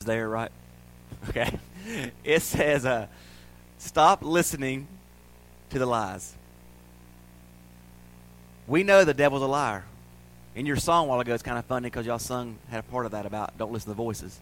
there, right? Okay. It says, stop listening to the lies. We know the devil's a liar. In your song a while ago, it's kind of funny because y'all had a part of that about don't listen to the voices.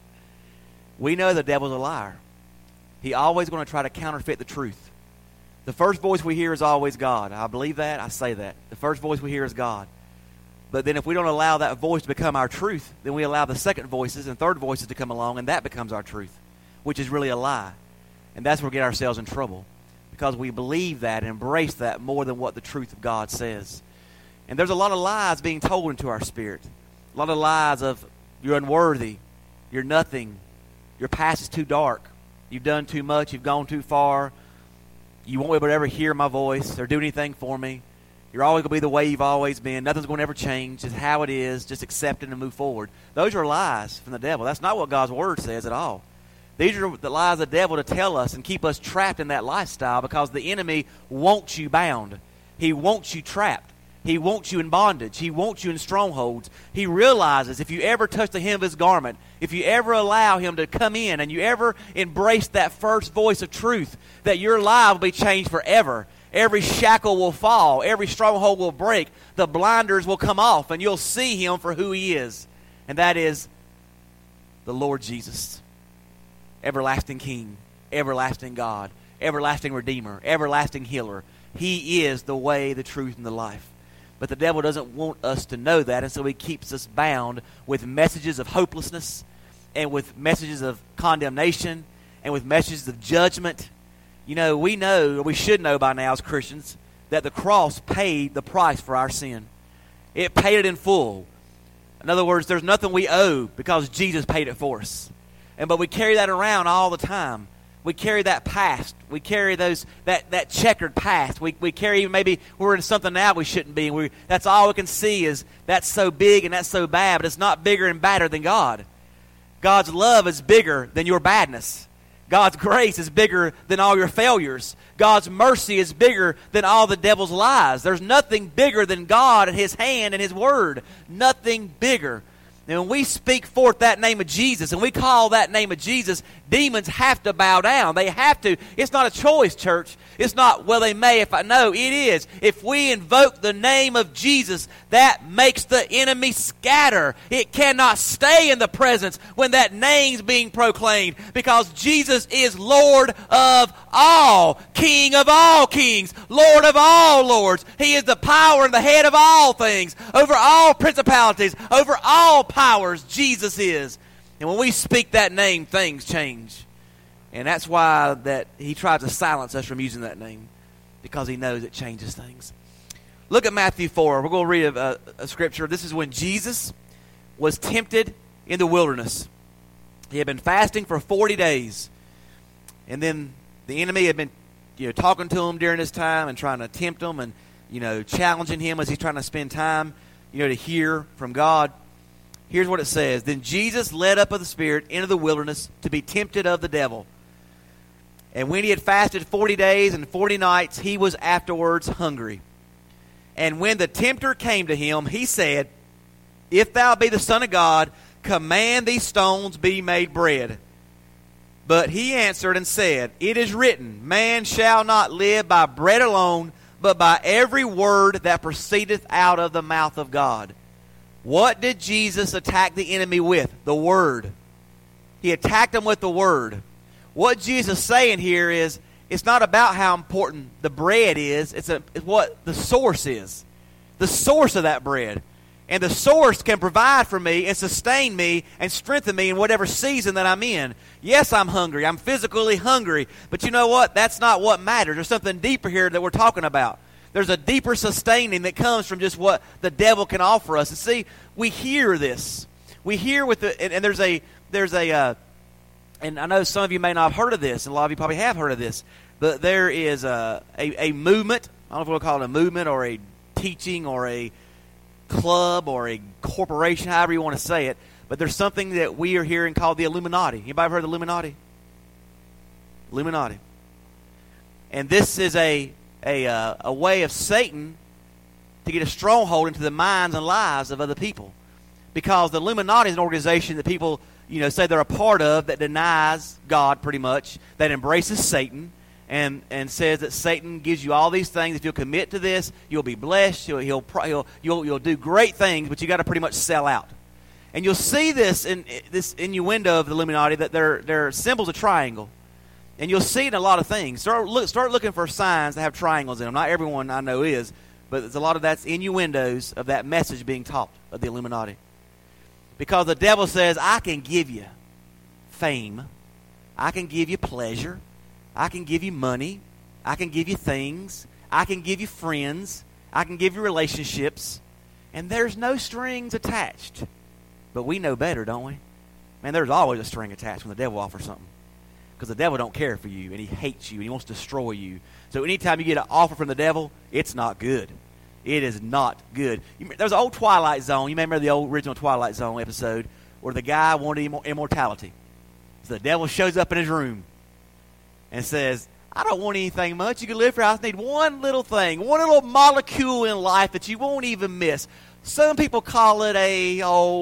We know the devil's a liar. He always going to try to counterfeit the truth. The first voice we hear is always God. I believe that. I say that. The first voice we hear is God. But then if we don't allow that voice to become our truth, then we allow the second voices and third voices to come along, and that becomes our truth, which is really a lie. And that's where we get ourselves in trouble because we believe that and embrace that more than what the truth of God says. And there's a lot of lies being told into our spirit. A lot of lies of you're unworthy, you're nothing, your past is too dark, you've done too much, you've gone too far, you won't be able to ever hear my voice or do anything for me. You're always going to be the way you've always been. Nothing's going to ever change. It's how it is. Just accept it and move forward. Those are lies from the devil. That's not what God's word says at all. These are the lies of the devil to tell us and keep us trapped in that lifestyle because the enemy wants you bound. He wants you trapped. He wants you in bondage. He wants you in strongholds. He realizes if you ever touch the hem of his garment, if you ever allow him to come in and you ever embrace that first voice of truth, that your life will be changed forever. Every shackle will fall. Every stronghold will break. The blinders will come off, and you'll see him for who he is. And that is the Lord Jesus. Everlasting King, everlasting God, everlasting Redeemer, everlasting Healer. He is the way, the truth, and the life. But the devil doesn't want us to know that, and so he keeps us bound with messages of hopelessness and with messages of condemnation and with messages of judgment. You know, we know, or we should know by now as Christians, that the cross paid the price for our sin. It paid it in full. In other words, there's nothing we owe because Jesus paid it for us. But we carry that around all the time. We carry that past. We carry that checkered past. We carry maybe we're in something now we shouldn't be. And that's all we can see is that's so big and that's so bad, but it's not bigger and badder than God. God's love is bigger than your badness. God's grace is bigger than all your failures. God's mercy is bigger than all the devil's lies. There's nothing bigger than God and his hand and his word. Nothing bigger. And when we speak forth that name of Jesus and we call that name of Jesus, demons have to bow down. They have to. It's not a choice, church. It's not, well, they may if I know. It is. If we invoke the name of Jesus, that makes the enemy scatter. It cannot stay in the presence when that name's being proclaimed because Jesus is Lord of all, King of all kings, Lord of all lords. He is the power and the head of all things, over all principalities, over all powers. Jesus is. And when we speak that name, things change. And that's why that he tries to silence us from using that name, because he knows it changes things. Look at Matthew 4. We're going to read a scripture. This is when Jesus was tempted in the wilderness. He had been fasting for 40 days. And then the enemy had been talking to him during this time and trying to tempt him and challenging him as he's trying to spend time to hear from God. Here's what it says. Then Jesus led up of the Spirit into the wilderness to be tempted of the devil. And when he had fasted 40 days and 40 nights, he was afterwards hungry. And when the tempter came to him, he said, If thou be the Son of God, command these stones be made bread. But he answered and said, It is written, Man shall not live by bread alone, but by every word that proceedeth out of the mouth of God. What did Jesus attack the enemy with? The Word. He attacked him with the Word. What Jesus is saying here is, it's not about how important the bread is, it's what the source is. The source of that bread. And the source can provide for me and sustain me and strengthen me in whatever season that I'm in. Yes, I'm hungry. I'm physically hungry. But you know what? That's not what matters. There's something deeper here that we're talking about. There's a deeper sustaining that comes from just what the devil can offer us. And see, we hear this. We hear with the, and there's a, and I know some of you may not have heard of this, and a lot of you probably have heard of this, but there is a movement. I don't know if we'll call it a movement or a teaching or a club or a corporation, however you want to say it, but there's something that we are hearing called the Illuminati. Anybody ever heard of the Illuminati? Illuminati. And this is a way of Satan to get a stronghold into the minds and lives of other people. Because the Illuminati is an organization that people say they're a part of that denies God pretty much, that embraces Satan, and says that Satan gives you all these things. If you'll commit to this, you'll be blessed. You'll do great things, but you got to pretty much sell out. And you'll see this innuendo of the Illuminati, that they're symbols of triangle. And you'll see it in a lot of things. Start looking for signs that have triangles in them. Not everyone I know is, but there's a lot of that's innuendos of that message being taught of the Illuminati. Because the devil says, I can give you fame. I can give you pleasure. I can give you money. I can give you things. I can give you friends. I can give you relationships. And there's no strings attached. But we know better, don't we? Man, there's always a string attached when the devil offers something. Because the devil don't care for you, and he hates you, and he wants to destroy you. So anytime you get an offer from the devil, it's not good. It is not good. There's an old Twilight Zone. You remember the old original Twilight Zone episode where the guy wanted immortality. So the devil shows up in his room and says, I don't want anything much. You can live forever. I just need one little thing, one little molecule in life that you won't even miss. Some people call it a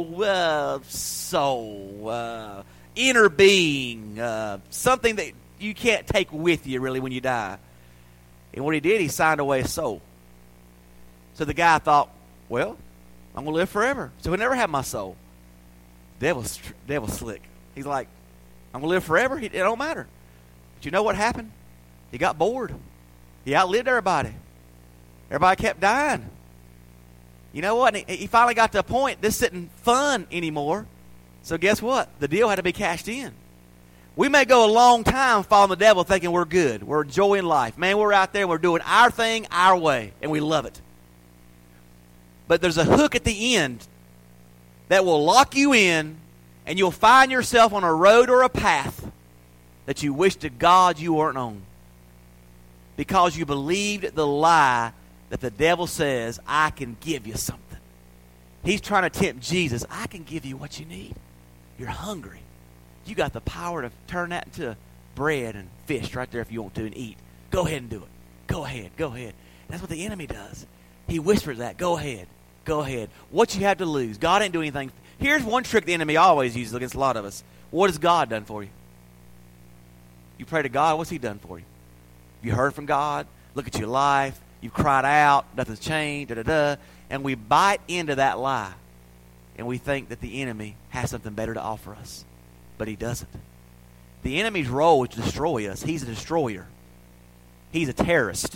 soul, inner being, something that you can't take with you really when you die. And what he did, he signed away his soul. So the guy thought, well, I'm going to live forever, so he'll never have my soul. Devil's slick. He's like, I'm going to live forever? It don't matter. But you know what happened? He got bored. He outlived everybody. Everybody kept dying. You know what? He finally got to a point, this isn't fun anymore. So guess what? The deal had to be cashed in. We may go a long time following the devil thinking we're good. We're enjoying life. Man, we're out there, we're doing our thing our way, and we love it. But there's a hook at the end that will lock you in, and you'll find yourself on a road or a path that you wish to God you weren't on. Because you believed the lie that the devil says, I can give you something. He's trying to tempt Jesus. I can give you what you need. You're hungry. You got the power to turn that into bread and fish right there if you want to and eat. Go ahead and do it. Go ahead. Go ahead. And that's what the enemy does. He whispers that. Go ahead. Go ahead. What you have to lose. God ain't doing anything. Here's one trick the enemy always uses against a lot of us. What has God done for you? You pray to God. What's he done for you? You heard from God. Look at your life. You've cried out. Nothing's changed. And we bite into that lie. And we think that the enemy has something better to offer us. But he doesn't. The enemy's role is to destroy us. He's a destroyer. He's a terrorist.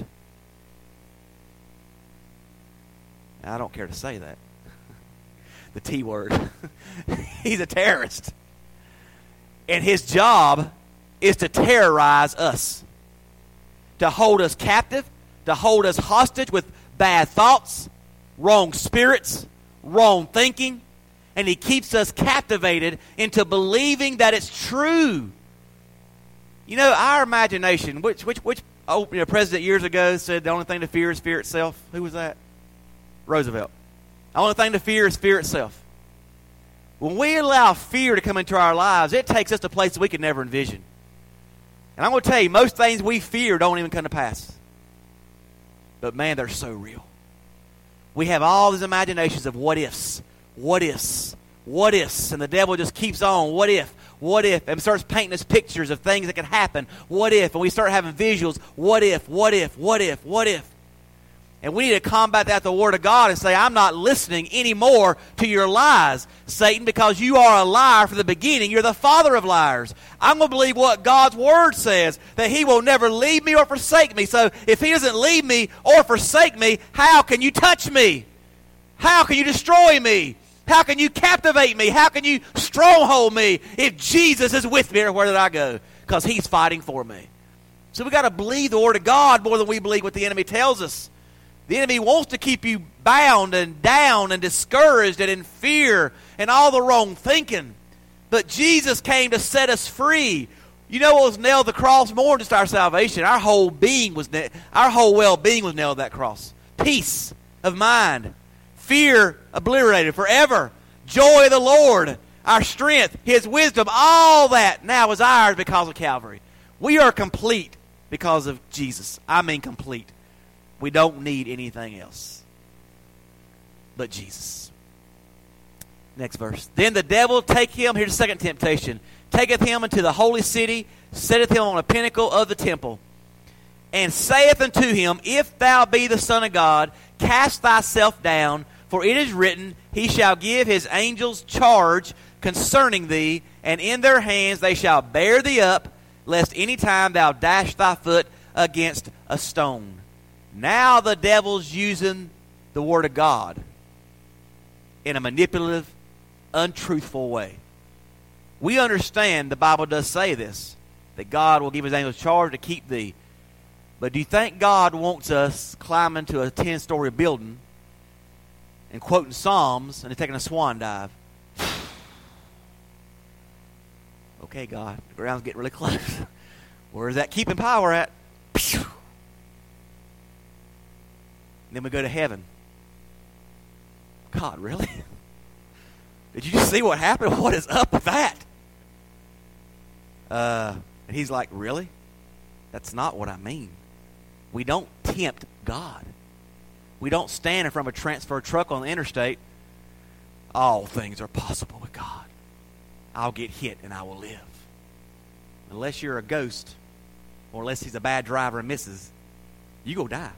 I don't care to say that. The T word. He's a terrorist. And his job is to terrorize us. To hold us captive. To hold us hostage with bad thoughts, wrong spirits, wrong thinking. And he keeps us captivated into believing that it's true. You know, our imagination, which president years ago said the only thing to fear is fear itself? Who was that? Roosevelt. The only thing to fear is fear itself. When we allow fear to come into our lives, it takes us to places we could never envision. And I'm going to tell you, most things we fear don't even come to pass. But man, they're so real. We have all these imaginations of what ifs. What ifs? What ifs? And the devil just keeps on. What if? What if? And starts painting us pictures of things that could happen. What if? And we start having visuals. What if? What if? What if? What if? And we need to combat that with the Word of God and say, I'm not listening anymore to your lies, Satan, because you are a liar from the beginning. You're the father of liars. I'm going to believe what God's Word says, that He will never leave me or forsake me. So if He doesn't leave me or forsake me, how can you touch me? How can you destroy me? How can you captivate me? How can you stronghold me if Jesus is with me everywhere that I go? Because He's fighting for me. So we've got to believe the Word of God more than we believe what the enemy tells us. The enemy wants to keep you bound and down and discouraged and in fear and all the wrong thinking. But Jesus came to set us free. You know what was nailed to the cross? More than just our salvation. Our whole being was our whole well-being was nailed to that cross. Peace of mind. Fear obliterated forever. Joy of the Lord. Our strength. His wisdom. All that now is ours because of Calvary. We are complete because of Jesus. I mean complete. We don't need anything else but Jesus. Next verse. Then the devil take him, here's the second temptation, taketh him into the holy city, setteth him on a pinnacle of the temple, and saith unto him, If thou be the Son of God, cast thyself down, for it is written, He shall give his angels charge concerning thee, and in their hands they shall bear thee up, lest any time thou dash thy foot against a stone. Now the devil's using the Word of God in a manipulative, untruthful way. We understand the Bible does say this, that God will give his angels charge to keep thee. But do you think God wants us climbing to a 10-story building and quoting Psalms and taking a swan dive? Okay, God, the ground's getting really close. Where's that keeping power at? And then we go to heaven. God, really? Did you just see what happened? What is up with that? And he's like, really? That's not what I mean. We don't tempt God. We don't stand in front of a transfer truck on the interstate. All things are possible with God. I'll get hit and I will live. Unless you're a ghost, or unless he's a bad driver and misses, you go die.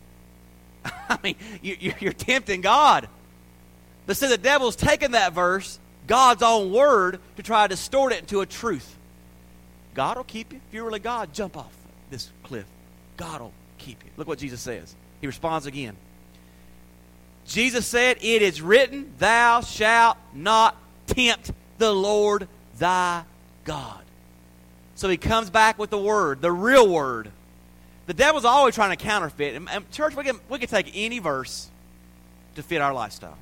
I mean, you're tempting God. But see, the devil's taken that verse, God's own word, to try to distort it into a truth. God will keep you. If you're really God, jump off this cliff. God will keep you. Look what Jesus says. He responds again. Jesus said, It is written, Thou shalt not tempt the Lord thy God. So he comes back with the word, the real word. The devil's always trying to counterfeit. And church, we can take any verse to fit our lifestyle.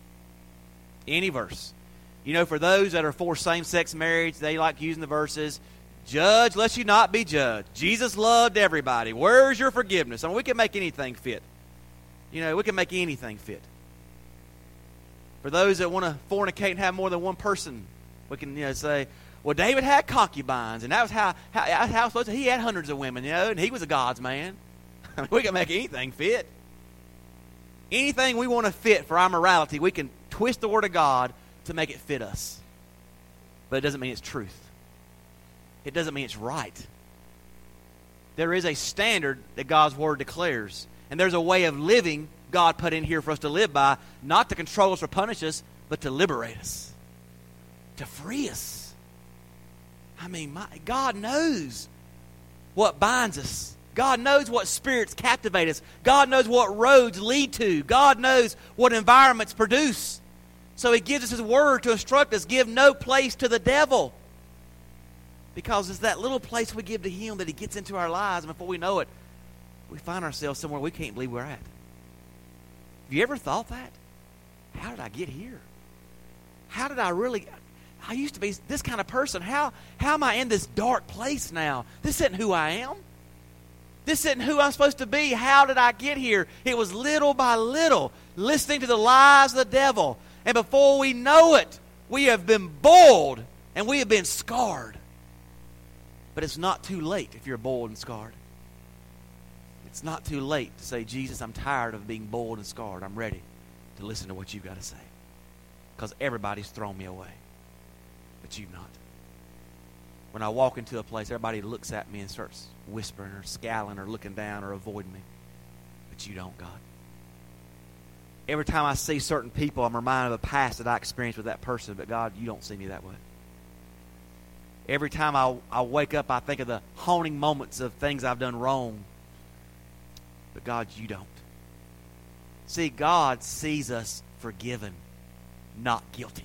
Any verse. You know, for those that are for same-sex marriage, they like using the verses, judge lest you not be judged. Jesus loved everybody. Where's your forgiveness? I mean, we can make anything fit. You know, we can make anything fit. For those that want to fornicate and have more than one person, we can, say, well, David had concubines, and that was how supposed to, he had hundreds of women, and he was a God's man. I mean, we can make anything fit. Anything we want to fit for our morality, we can twist the Word of God to make it fit us. But it doesn't mean it's truth. It doesn't mean it's right. There is a standard that God's Word declares. And there's a way of living God put in here for us to live by, not to control us or punish us, but to liberate us, to free us. I mean, God knows what binds us. God knows what spirits captivate us. God knows what roads lead to. God knows what environments produce. So he gives us his word to instruct us. Give no place to the devil. Because it's that little place we give to him that he gets into our lives, and before we know it, we find ourselves somewhere we can't believe we're at. Have you ever thought that? How did I get here? How did I used to be this kind of person. How am I in this dark place now? This isn't who I am. This isn't who I'm supposed to be. How did I get here? It was little by little, listening to the lies of the devil. And before we know it, we have been boiled and we have been scarred. But it's not too late if you're boiled and scarred. It's not too late to say, Jesus, I'm tired of being boiled and scarred. I'm ready to listen to what you've got to say. Because everybody's thrown me away. But you've not. When I walk into a place, everybody looks at me and starts whispering or scowling or looking down or avoiding me. But you don't, God. Every time I see certain people, I'm reminded of the past that I experienced with that person. But God, you don't see me that way. Every time I wake up, I think of the haunting moments of things I've done wrong. But God, you don't. See, God sees us forgiven, not guilty.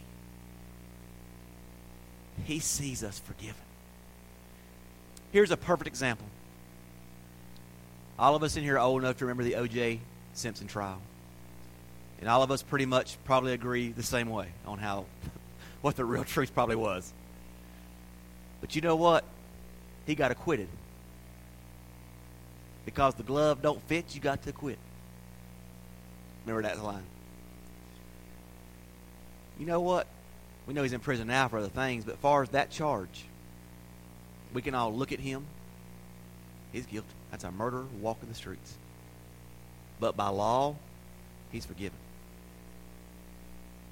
He sees us forgiven. Here's a perfect example. All of us in here are old enough to remember the O.J. Simpson trial. And all of us pretty much probably agree the same way on what the real truth probably was. But you know what? He got acquitted. Because the glove don't fit, you got to quit. Remember that line. You know what? We know he's in prison now for other things, but as far as that charge, we can all look at him. He's guilty. That's a murderer walking the streets. But by law, he's forgiven.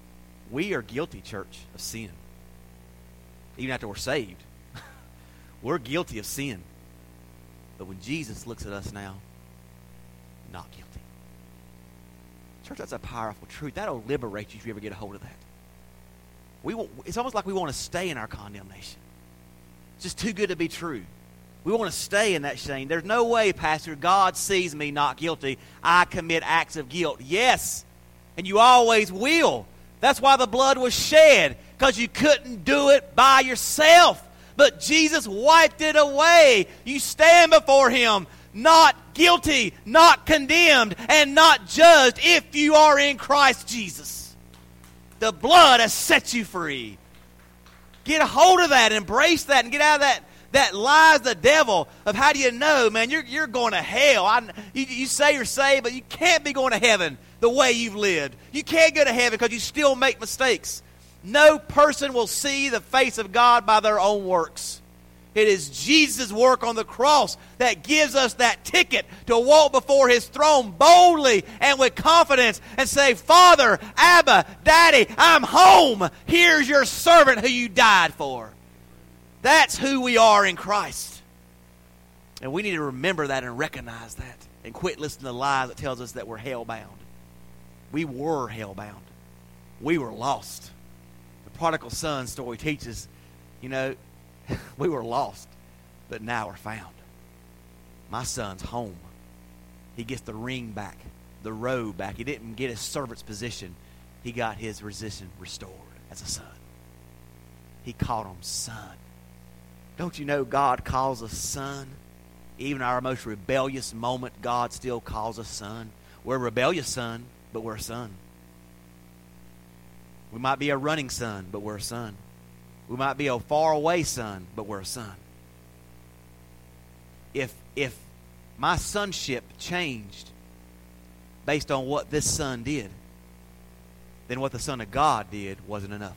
We are guilty, church, of sin. Even after we're saved. We're guilty of sin. But when Jesus looks at us now, not guilty. Church, that's a powerful truth. That'll liberate you if you ever get a hold of that. It's almost like we want to stay in our condemnation. It's just too good to be true. We want to stay in that shame. There's no way, Pastor, God sees me not guilty. I commit acts of guilt. Yes, and you always will. That's why the blood was shed, because you couldn't do it by yourself. But Jesus wiped it away. You stand before Him not guilty, not condemned, and not judged if you are in Christ Jesus. The blood has set you free. Get a hold of that, embrace that, and get out of that lies the devil of how do you know, man, you're going to hell. You say you're saved, but you can't be going to heaven the way you've lived. You can't go to heaven because you still make mistakes. No person will see the face of God by their own works. It is Jesus' work on the cross that gives us that ticket to walk before His throne boldly and with confidence and say, Father, Abba, Daddy, I'm home. Here's your servant who you died for. That's who we are in Christ. And we need to remember that and recognize that and quit listening to the lies that tells us that we're hell-bound. We were hell-bound. We were lost. The prodigal son story teaches, we were lost, but now we're found. My son's home. He gets the ring back, the robe back. He didn't get his servant's position. He got his position restored as a son. He called him son. Don't you know God calls us son? Even our most rebellious moment, God still calls us son. We're a rebellious son, but we're a son. We might be a running son, but we're a son. We might be a faraway son, but we're a son. If my sonship changed based on what this son did, then what the Son of God did wasn't enough.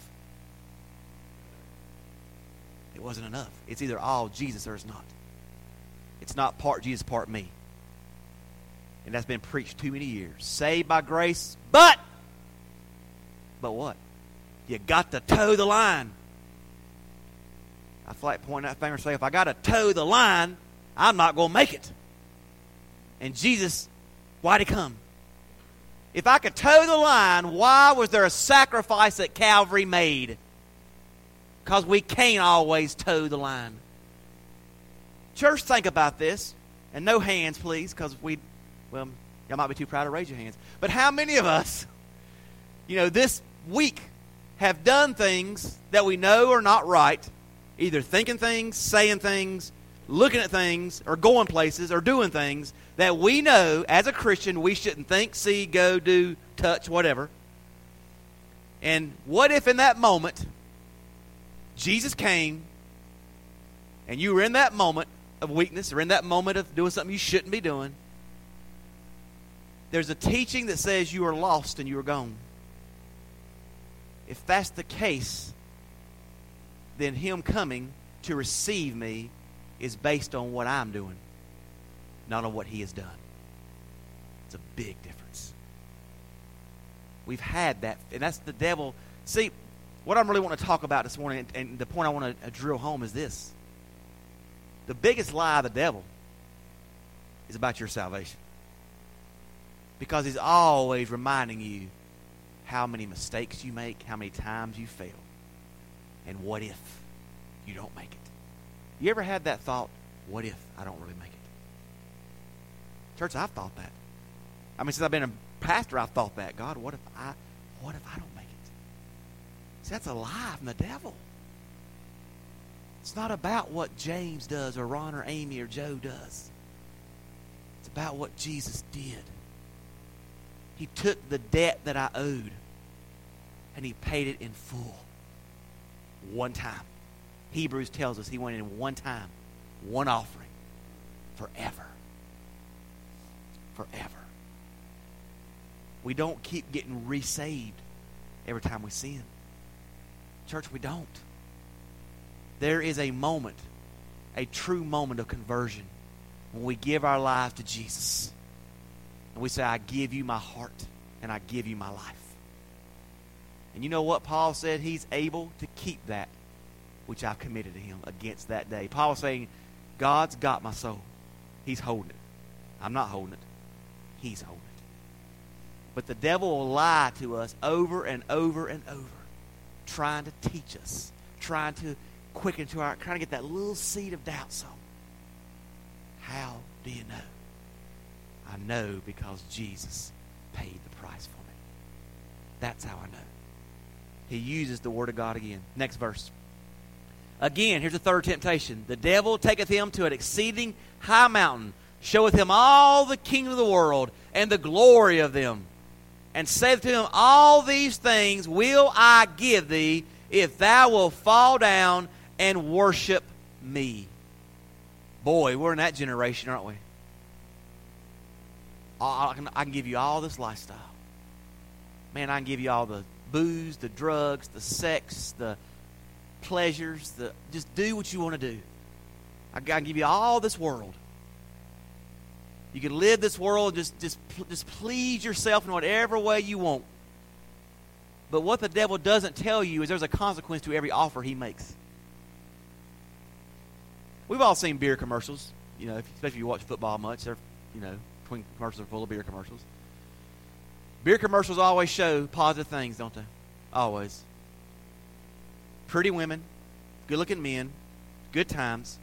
It wasn't enough. It's either all Jesus or it's not. It's not part Jesus, part me. And that's been preached too many years. Saved by grace, but what? You got to toe the line. I feel like pointing that finger and say, if I got to toe the line, I'm not going to make it. And Jesus, why'd He come? If I could toe the line, why was there a sacrifice that Calvary made? Because we can't always toe the line. Church, think about this. And no hands, please, because y'all might be too proud to raise your hands. But how many of us, this week have done things that we know are not right, either thinking things, saying things, looking at things, or going places, or doing things that we know as a Christian we shouldn't think, see, go, do, touch, whatever. And what if in that moment Jesus came and you were in that moment of weakness or in that moment of doing something you shouldn't be doing? There's a teaching that says you are lost and you are gone. If that's the case, then Him coming to receive me is based on what I'm doing, not on what He has done. It's a big difference. We've had that, and that's the devil. See, what I really want to talk about this morning, and the point I want to drill home is this. The biggest lie of the devil is about your salvation. Because he's always reminding you how many mistakes you make, how many times you fail, and what if you don't make it. You ever had that thought, what if I don't really make it? Church, I've thought that. Since I've been a pastor, I've thought that. God, what if I don't make it? See, that's a lie from the devil. It's not about what James does or Ron or Amy or Joe does. It's about what Jesus did. He took the debt that I owed and He paid it in full. One time. Hebrews tells us He went in one time, one offering, forever. Forever. We don't keep getting resaved every time we sin. Church, we don't. There is a moment, a true moment of conversion when we give our lives to Jesus. And we say, I give you my heart and I give you my life. And you know what Paul said? He's able to keep that which I've committed to him against that day. Paul was saying, God's got my soul. He's holding it. I'm not holding it. He's holding it. But the devil will lie to us over and over and over, trying to teach us, trying to quicken to our, trying to get that little seed of doubt. So, how do you know? I know because Jesus paid the price for me. That's how I know. He uses the word of God again. Next verse. Again, here's the third temptation. The devil taketh him to an exceeding high mountain, showeth him all the kingdom of the world and the glory of them, and saith to him, all these things will I give thee, if thou wilt fall down and worship me. Boy, we're in that generation, aren't we? I can give you all this lifestyle. Man, I can give you all the booze, the drugs, the sex, the pleasures, just do what you want to do. I can give you all this world. You can live this world, just please yourself in whatever way you want. But what the devil doesn't tell you is there's a consequence to every offer he makes. We've all seen beer commercials, especially if you watch football much. They're, twin commercials are full of beer commercials. Beer commercials always show positive things, don't they? Always. Pretty women, good-looking men, good times.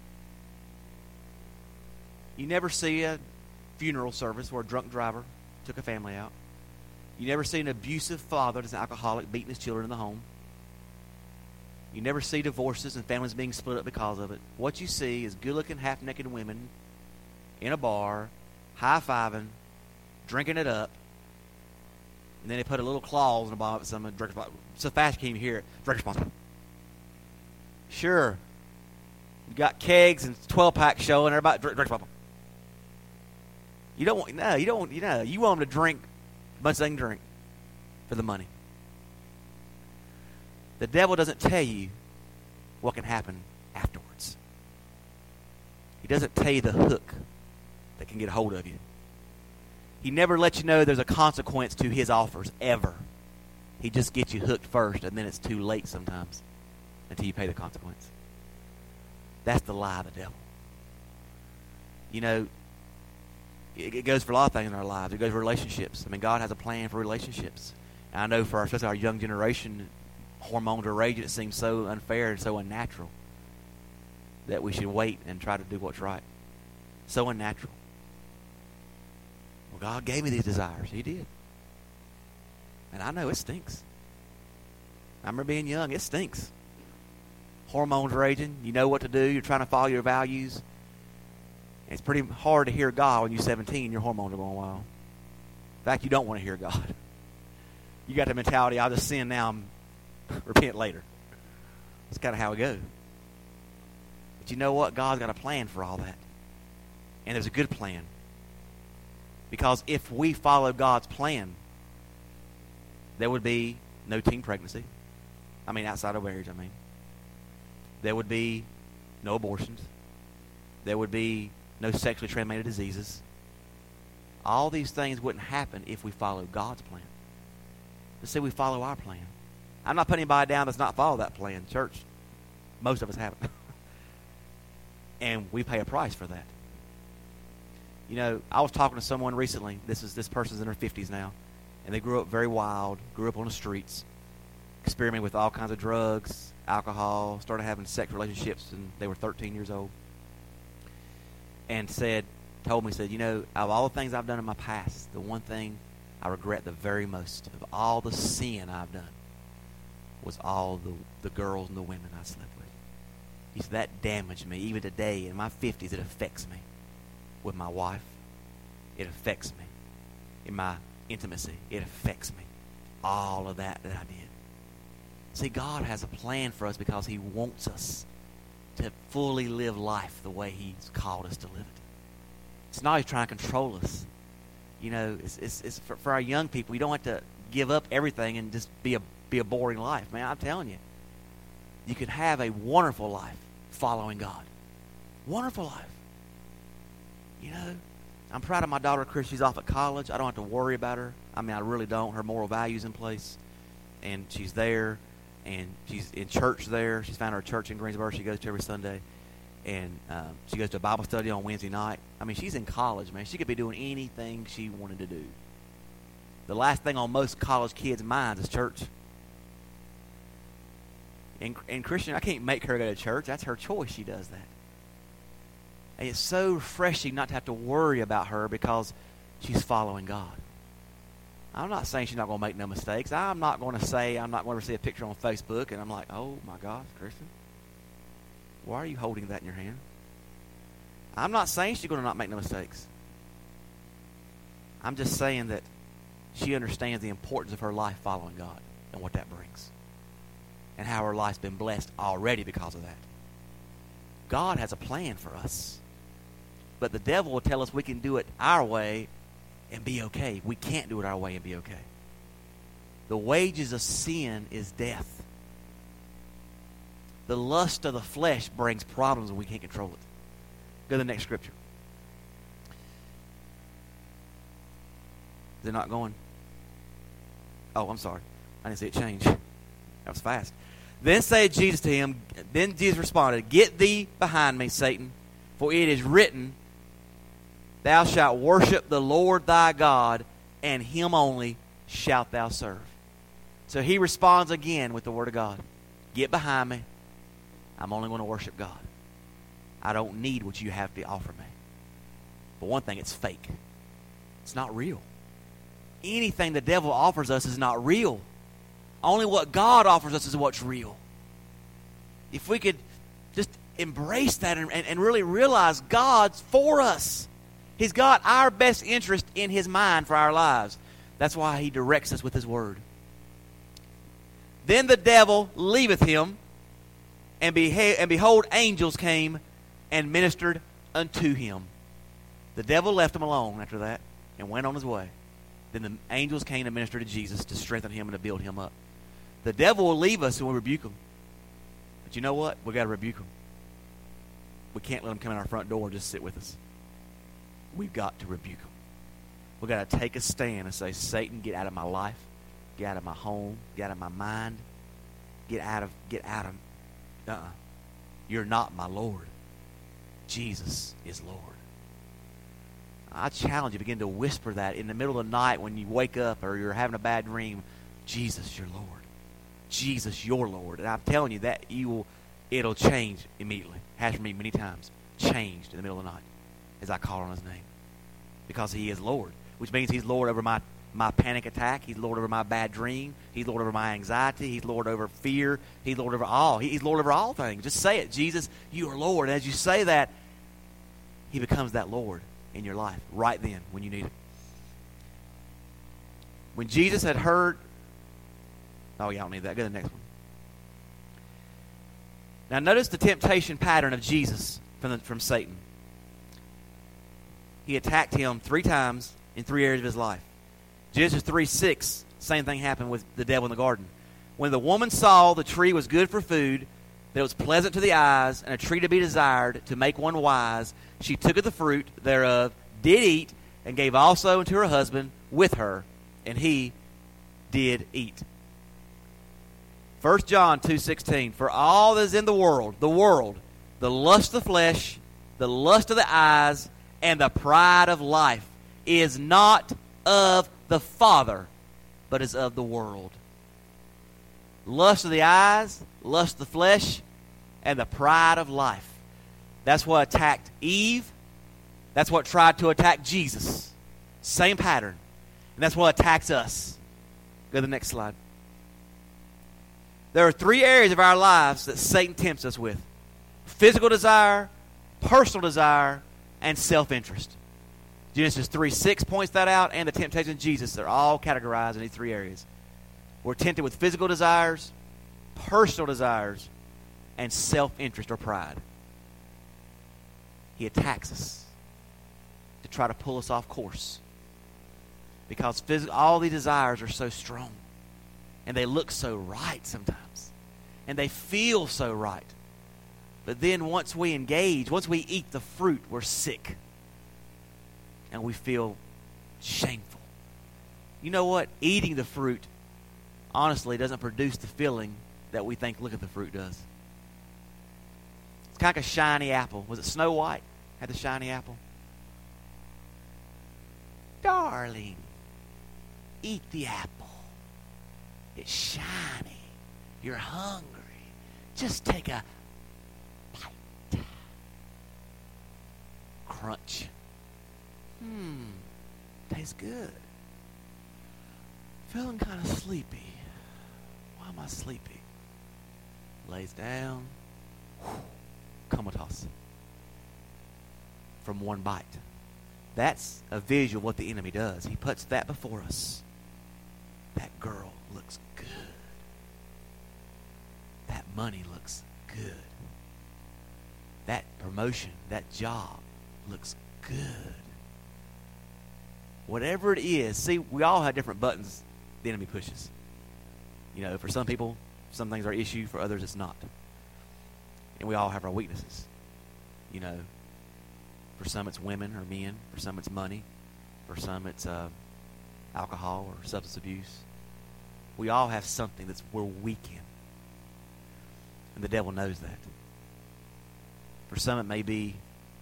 You never see a funeral service where a drunk driver took a family out. You never see an abusive father that's an alcoholic beating his children in the home. You never see divorces and families being split up because of it. What you see is good-looking, half-naked women in a bar, high-fiving, drinking it up, and then they put a little clause in the bottom of something. So fast you can't even hear it. Drink responsibly. Sure. You got kegs and 12-pack showing. Everybody drink responsibly. You want them to drink as much as they can drink for the money. The devil doesn't tell you what can happen afterwards. He doesn't tell you the hook that can get a hold of you. He never lets you know there's a consequence to his offers, ever. He just gets you hooked first, and then it's too late sometimes until you pay the consequence. That's the lie of the devil. It goes for a lot of things in our lives. It goes for relationships. I mean, God has a plan for relationships. And I know for especially our young generation, hormones are raging. It seems so unfair and so unnatural that we should wait and try to do what's right. So unnatural. Well, God gave me these desires. He did. And I know it stinks. I remember being young. It stinks. Hormones raging. You know what to do. You're trying to follow your values. It's pretty hard to hear God when you're 17. Your hormones are going wild. In fact, you don't want to hear God. You got the mentality, I'll just sin now and repent later. That's kind of how it goes. But you know what? God's got a plan for all that. And there's a good plan. Because if we follow God's plan, there would be no teen pregnancy. Outside of marriage, There would be no abortions. There would be no sexually transmitted diseases. All these things wouldn't happen if we followed God's plan. Let's say we follow our plan. I'm not putting anybody down that's not follow that plan. Church, most of us haven't. And we pay a price for that. I was talking to someone recently. This person's in their 50s now. And they grew up very wild, grew up on the streets, experimented with all kinds of drugs, alcohol, started having sex relationships, and they were 13 years old. And told me, out of all the things I've done in my past, the one thing I regret the very most of all the sin I've done was all the girls and the women I slept with. He said, that damaged me. Even today, in my 50s, it affects me. With my wife, it affects me. In my intimacy, it affects me. All of that I did. See, God has a plan for us because He wants us to fully live life the way He's called us to live it. It's not He's trying to control us. It's for our young people. You don't have to give up everything and just be a boring life. Man, I'm telling you. You can have a wonderful life following God. Wonderful life. I'm proud of my daughter, Chris. She's off at college. I don't have to worry about her. I really don't. Her moral value's in place. and she's there, and she's in church there. She's found her church in Greensboro she goes to every Sunday, and she goes to a Bible study on Wednesday night. I mean, she's in college, man. She could be doing anything she wanted to do. The last thing on most college kids' minds is church. And Christian, I can't make her go to church. That's her choice. She does that. And it's so refreshing not to have to worry about her because she's following God. I'm not saying she's not going to make no mistakes. I'm not going to see a picture on Facebook and I'm like, oh my gosh, Christian, why are you holding that in your hand? I'm not saying she's going to not make no mistakes. I'm just saying that she understands the importance of her life following God and what that brings. And how her life's been blessed already because of that. God has a plan for us. But the devil will tell us we can do it our way and be okay. We can't do it our way and be okay. The wages of sin is death. The lust of the flesh brings problems and we can't control it. Go to the next scripture. Is it not going? Oh, I'm sorry. I didn't see it change. That was fast. Then said Jesus to him, then Jesus responded, get thee behind me, Satan, for it is written, thou shalt worship the Lord thy God, and him only shalt thou serve. So he responds again with the word of God. Get behind me. I'm only going to worship God. I don't need what you have to offer me. For one thing, it's fake. It's not real. Anything the devil offers us is not real. Only what God offers us is what's real. If we could just embrace that and really realize God's for us. He's got our best interest in his mind for our lives. That's why he directs us with his word. Then the devil leaveth him, and behold, angels came and ministered unto him. The devil left him alone after that and went on his way. Then the angels came to minister to Jesus to strengthen him and to build him up. The devil will leave us when we rebuke him. But you know what? We've got to rebuke him. We can't let him come in our front door and just sit with us. We've got to rebuke him. We've got to take a stand and say, Satan, get out of my life. Get out of my home. Get out of my mind. Get out of. You're not my Lord. Jesus is Lord. I challenge you to begin to whisper that in the middle of the night when you wake up or you're having a bad dream. Jesus, your Lord. Jesus, your Lord. And I'm telling you that it'll change immediately. Has for me many times. Changed in the middle of the night as I call on his name. Because he is Lord. Which means he's Lord over my panic attack. He's Lord over my bad dream. He's Lord over my anxiety. He's Lord over fear. He's Lord over all. He's Lord over all things. Just say it. Jesus, you are Lord. And as you say that, he becomes that Lord in your life right then when you need it. When Jesus had heard... Oh, yeah, I don't need that. Go to the next one. Now, notice the temptation pattern of Jesus from Satan. He attacked him 3 times in 3 areas of his life. Genesis 3:6, same thing happened with the devil in the garden. When the woman saw the tree was good for food, that it was pleasant to the eyes, and a tree to be desired, to make one wise, she took of the fruit thereof, did eat, and gave also unto her husband with her, and he did eat. 1 John 2:16, for all that is in the world, the lust of the flesh, the lust of the eyes, and the pride of life is not of the Father, but is of the world. Lust of the eyes, lust of the flesh, and the pride of life. That's what attacked Eve. That's what tried to attack Jesus. Same pattern. And that's what attacks us. Go to the next slide. There are 3 areas of our lives that Satan tempts us with. Physical desire, personal desire, and self-interest. Genesis 3:6 points that out, and the temptation of Jesus. They're all categorized in these 3 areas. We're tempted with physical desires, personal desires, and self-interest or pride. He attacks us to try to pull us off course. Because all these desires are so strong. And they look so right sometimes. And they feel so right. But then once we engage, once we eat the fruit, we're sick. And we feel shameful. You know what? Eating the fruit honestly doesn't produce the feeling that we think look at the fruit does. It's kind of like a shiny apple. Was it Snow White had the shiny apple? Darling, eat the apple. It's shiny. You're hungry. Just take a bite. Crunch. Tastes good. Feeling kind of sleepy. Why am I sleepy? Lays down. Comatose. From one bite. That's a visual of what the enemy does. He puts that before us. That girl looks good. That money looks good. That promotion, that job looks good. Whatever it is, see, we all have different buttons the enemy pushes. You know, for some people, some things are an issue. For others, it's not. And we all have our weaknesses. You know, for some it's women or men. For some it's money. For some it's alcohol or substance abuse. We all have something that's we're weak in. And the devil knows that. For some it may be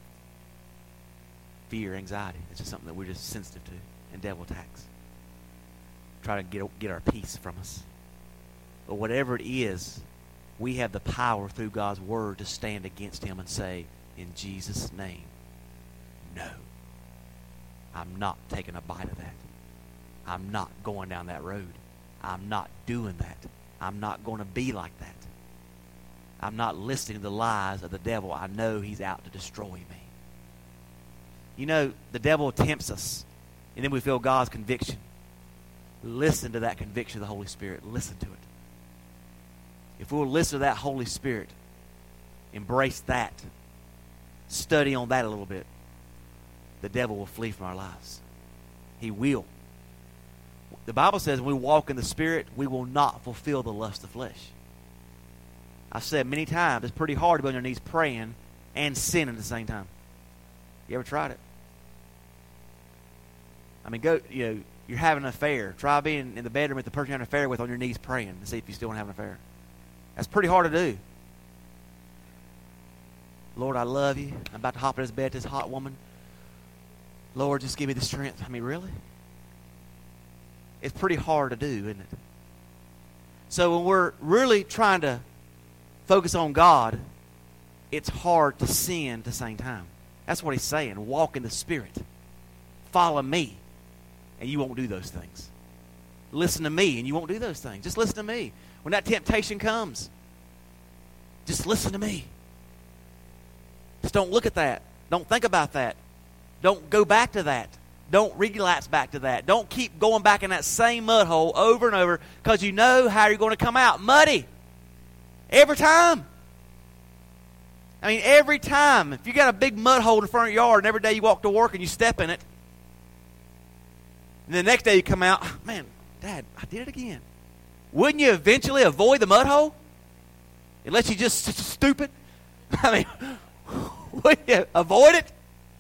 fear, anxiety. It's just something that we're just sensitive to. And devil attacks. Try to get our peace from us. But whatever it is, we have the power through God's word to stand against him and say, in Jesus' name, no. I'm not taking a bite of that. I'm not going down that road. I'm not doing that. I'm not going to be like that. I'm not listening to the lies of the devil. I know he's out to destroy me. You know, the devil tempts us, and then we feel God's conviction. Listen to that conviction of the Holy Spirit. Listen to it. If we'll listen to that Holy Spirit, embrace that, study on that a little bit, the devil will flee from our lives. He will. The Bible says when we walk in the Spirit, we will not fulfill the lust of the flesh. I've said many times, it's pretty hard to be on your knees praying and sinning at the same time. You ever tried it? I mean, you're having an affair. Try being in the bedroom with the person you're having an affair with on your knees praying and see if you still want to have an affair. That's pretty hard to do. Lord, I love you. I'm about to hop in this bed to this hot woman. Lord, just give me the strength. I mean, really? It's pretty hard to do, isn't it? So when we're really trying to focus on God, it's hard to sin at the same time. That's what he's saying. Walk in the Spirit. Follow me, and you won't do those things. Listen to me, and you won't do those things. Just listen to me. When that temptation comes, just listen to me. Just don't look at that. Don't think about that. Don't go back to that. Don't relapse back to that. Don't keep going back in that same mud hole over and over because you know how you're going to come out. Muddy. Every time. I mean, every time. If you got a big mud hole in the front of your yard and every day you walk to work and you step in it, and the next day you come out, man, Dad, I did it again. Wouldn't you eventually avoid the mud hole? Unless you're just stupid? I mean, wouldn't you avoid it?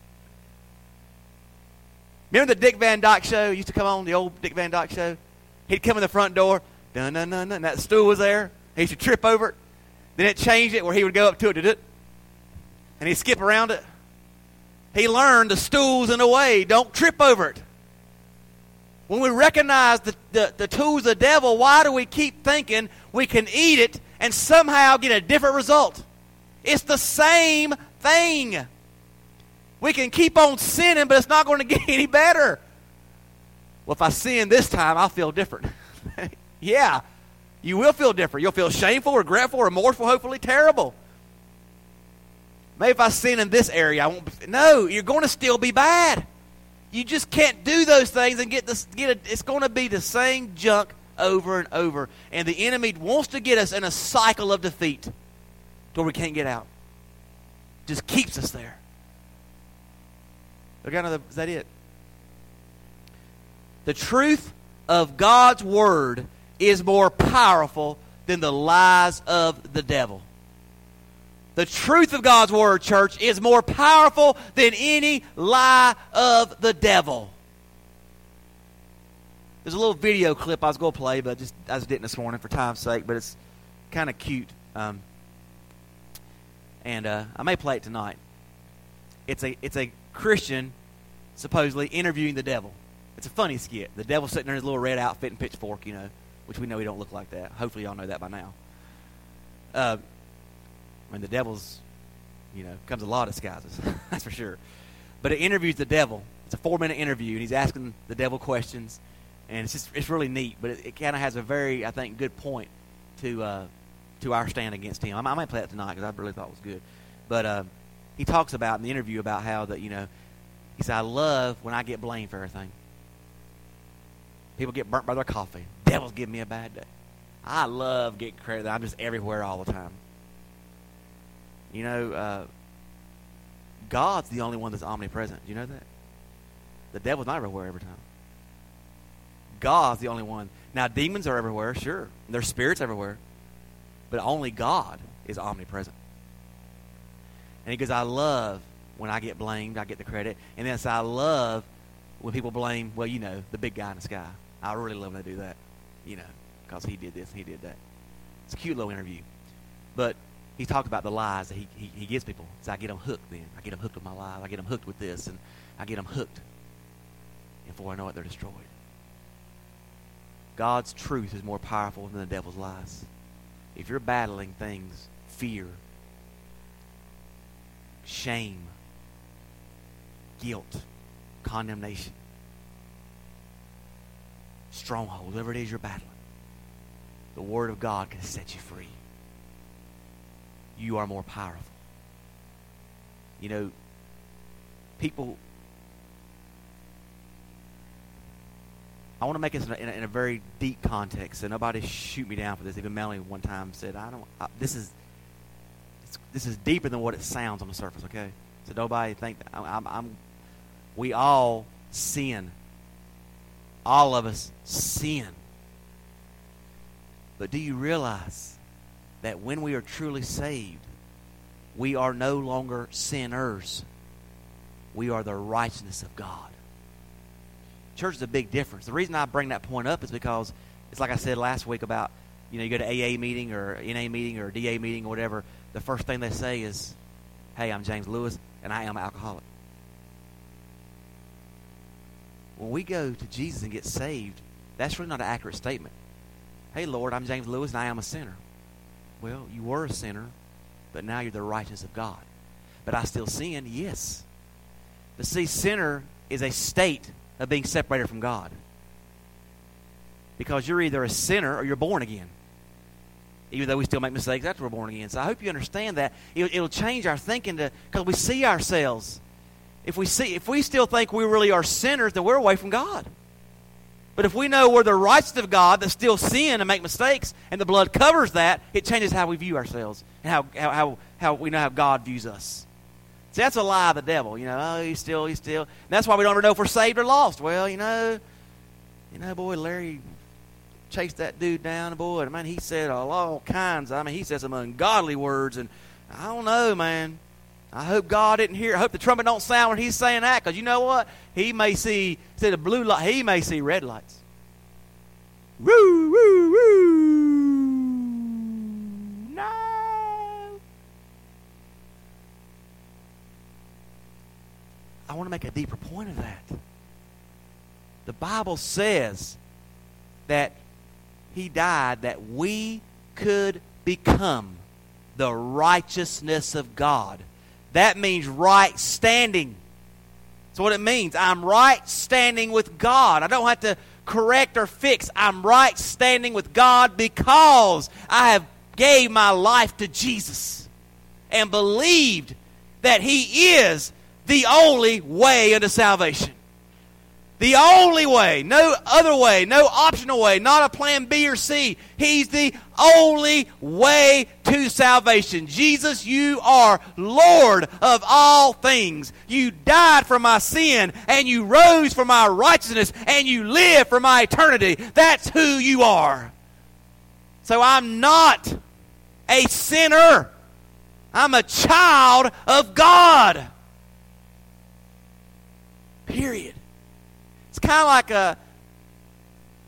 Remember the Dick Van Dyke show? Used to come on, the old Dick Van Dyke show? He'd come in the front door, dun, dun, dun, dun, and that stool was there. He used to trip over it. Then it changed it where he would go up to it, and he'd skip around it. He learned the stool's in the way. Don't trip over it. When we recognize the tools of the devil, why do we keep thinking we can eat it and somehow get a different result? It's the same thing. We can keep on sinning, but it's not going to get any better. Well, if I sin this time, I'll feel different. Yeah, you will feel different. You'll feel shameful, regretful, remorseful, hopefully terrible. Maybe if I sin in this area, I won't. No, you're going to still be bad. You just can't do those things and it's going to be the same junk over and over. And the enemy wants to get us in a cycle of defeat to where we can't get out. Just keeps us there. Is that it? The truth of God's word is more powerful than the lies of the devil. The truth of God's word, church, is more powerful than any lie of the devil. There's a little video clip I was going to play, but I just didn't this morning for time's sake. But it's kind of cute, and I may play it tonight. It's a Christian supposedly interviewing the devil. It's a funny skit. The devil's sitting there in his little red outfit and pitchfork, which we know he don't look like that. Hopefully y'all know that by now. When the devil's, comes in a lot of disguises, that's for sure. But it interviews the devil. It's a 4-minute interview, and he's asking the devil questions, and it's really neat. But it kind of has a very, I think, good point to our stand against him. I might play it tonight because I really thought it was good. But he talks about in the interview about how that he said, I love when I get blamed for everything. People get burnt by their coffee. Devils give me a bad day. I love getting credit that I'm just everywhere all the time. God's the only one that's omnipresent. Do you know that? The devil's not everywhere every time. God's the only one. Now, demons are everywhere, sure. There's spirits everywhere. But only God is omnipresent. And he goes, I love when I get blamed, I get the credit. And then I love when people blame, the big guy in the sky. I really love when they do that, because he did this and he did that. It's a cute little interview. But he talked about the lies that he gives people. So I get them hooked then. I get them hooked with my lies. I get them hooked with this, and I get them hooked. And before I know it, they're destroyed. God's truth is more powerful than the devil's lies. If you're battling things, fear, shame, guilt, condemnation, stronghold, whatever it is you're battling, the Word of God can set you free. You are more powerful. People, I want to make this in a very deep context, so nobody shoot me down for this. Even Melanie one time said, this is deeper than what it sounds on the surface, okay? So nobody think that. We all sin. All of us sin. But do you realize that when we are truly saved, we are no longer sinners. We are the righteousness of God. Church is a big difference. The reason I bring that point up is because it's like I said last week about, you go to AA meeting or NA meeting or DA meeting or whatever, the first thing they say is, hey, I'm James Lewis, and I am an alcoholic. When we go to Jesus and get saved, that's really not an accurate statement. Hey, Lord, I'm James Lewis, and I am a sinner. Well, you were a sinner, but now you're the righteousness of God. But I still sin, yes. But see, sinner is a state of being separated from God. Because you're either a sinner or you're born again. Even though we still make mistakes after we're born again. So I hope you understand that. It'll change our thinking because we see ourselves. If we still think we really are sinners, then we're away from God. But if we know we're the righteousness of God that still sin and make mistakes, and the blood covers that, it changes how we view ourselves and how we know how God views us. See, that's a lie of the devil. He's still. And that's why we don't ever know if we're saved or lost. Well, boy, Larry chased that dude down, boy. Man, he said all kinds. He said some ungodly words, and I don't know, man. I hope God didn't hear. I hope the trumpet don't sound when he's saying that, because you know what? He may see, instead of blue light, he may see red lights. Woo, woo, woo. No. I want to make a deeper point of that. The Bible says that he died that we could become the righteousness of God. That means right standing. That's what it means. I'm right standing with God. I don't have to correct or fix. I'm right standing with God because I have gave my life to Jesus and believed that He is the only way unto salvation. The only way, no other way, no optional way, not a plan B or C. He's the only way to salvation. Jesus, you are Lord of all things. You died for my sin, and you rose for my righteousness, and you live for my eternity. That's who you are. So I'm not a sinner. I'm a child of God. Period. It's kind of like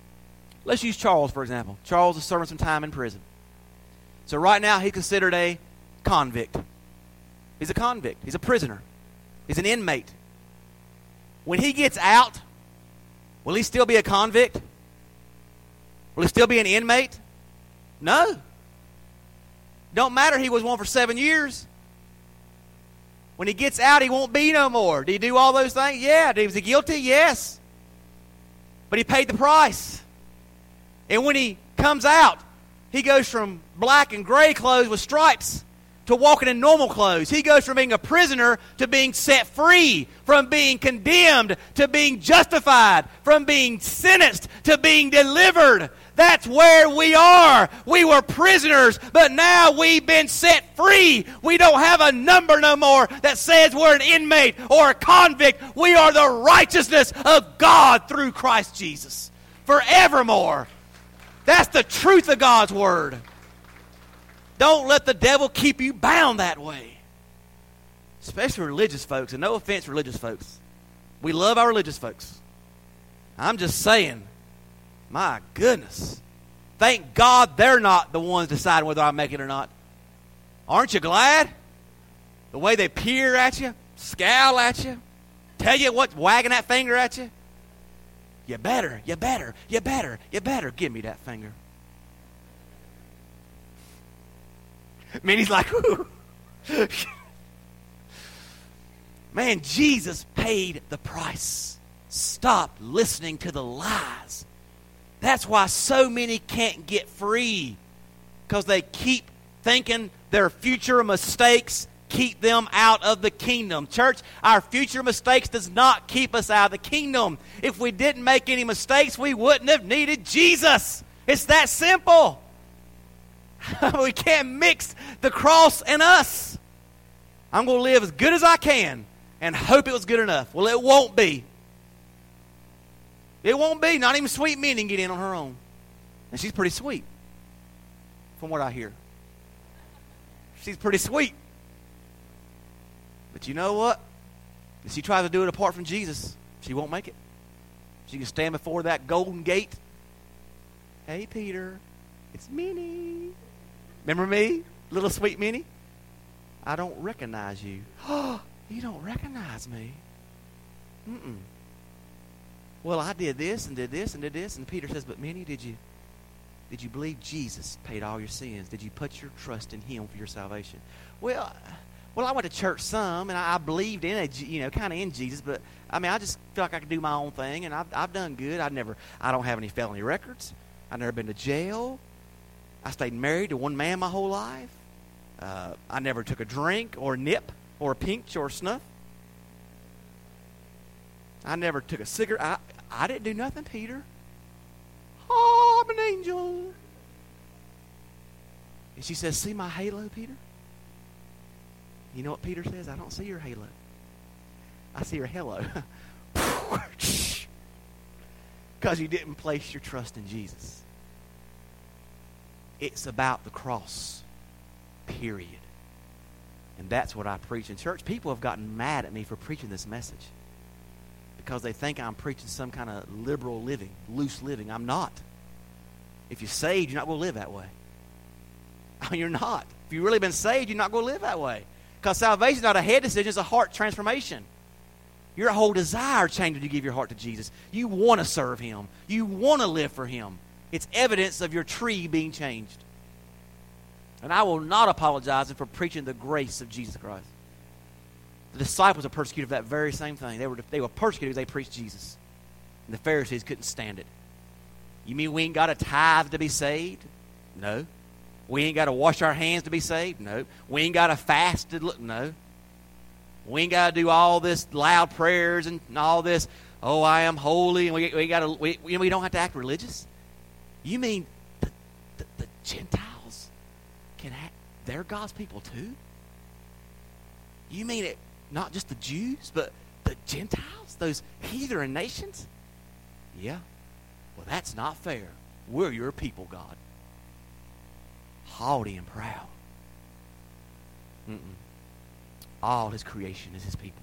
Let's use Charles, for example. Charles is serving some time in prison. So right now, he's considered a convict. He's a convict. He's a prisoner. He's an inmate. When he gets out, will he still be a convict? Will he still be an inmate? No. Don't matter, he was one for 7 years. When he gets out, he won't be no more. Did he do all those things? Yeah. Was he guilty? Yes. But he paid the price. And when he comes out, he goes from black and gray clothes with stripes to walking in normal clothes. He goes from being a prisoner to being set free, from being condemned to being justified, from being sentenced to being delivered. That's where we are. We were prisoners, but now we've been set free. We don't have a number no more that says we're an inmate or a convict. We are the righteousness of God through Christ Jesus forevermore. That's the truth of God's word. Don't let the devil keep you bound that way. Especially religious folks, and no offense, religious folks. We love our religious folks. I'm just saying, my goodness. Thank God they're not the ones deciding whether I make it or not. Aren't you glad? The way they peer at you, scowl at you, tell you what's wagging that finger at you. You better give me that finger. Minnie's like, ooh. Man, Jesus paid the price. Stop listening to the lies. That's why so many can't get free, because they keep thinking their future mistakes keep them out of the kingdom. Church, our future mistakes does not keep us out of the kingdom. If we didn't make any mistakes, we wouldn't have needed Jesus. It's that simple. We can't mix the cross and us. I'm going to live as good as I can and hope it was good enough. Well, it won't be. It won't be. Not even Sweet Minnie can get in on her own. And she's pretty sweet, from what I hear. She's pretty sweet. But you know what? If she tries to do it apart from Jesus, she won't make it. She can stand before that golden gate. Hey, Peter, it's Minnie. Remember me, little Sweet Minnie? I don't recognize you. Oh, you don't recognize me? Mm-mm. Well, I did this and did this and did this. And Peter says, but Minnie, did you believe Jesus paid all your sins? Did you put your trust in him for your salvation? Well, I went to church some, and I believed in it, kind of in Jesus. But I mean, I just feel like I could do my own thing, and I've done good. I don't have any felony records. I've never been to jail. I stayed married to one man my whole life. I never took a drink or a nip or a pinch or a snuff. I never took a cigarette. I didn't do nothing, Peter. Oh, I'm an angel. And she says, see my halo, Peter? You know what Peter says? I don't see your halo. I see your hello. Because you didn't place your trust in Jesus. It's about the cross. Period. And that's what I preach in church. People have gotten mad at me for preaching this message, because they think I'm preaching some kind of liberal living, loose living. I'm not. If you're saved, you're not going to live that way. I mean, you're not. If you've really been saved, you're not going to live that way. Because salvation is not a head decision, it's a heart transformation. Your whole desire changes when you give your heart to Jesus. You want to serve him. You want to live for him. It's evidence of your tree being changed. And I will not apologize for preaching the grace of Jesus Christ. The disciples were persecuted for that very same thing. They were persecuted because they preached Jesus. And the Pharisees couldn't stand it. You mean we ain't got to tithe to be saved? No. We ain't got to wash our hands to be saved? No. We ain't got to fast to look? No. We ain't got to do all this loud prayers and all this, oh, I am holy, and we don't have to act religious? You mean the Gentiles can act, they're God's people too? You mean it, not just the Jews, but the Gentiles, those heathen nations? Yeah. Well, that's not fair. We're your people, God. Haughty and proud. All his creation is his people.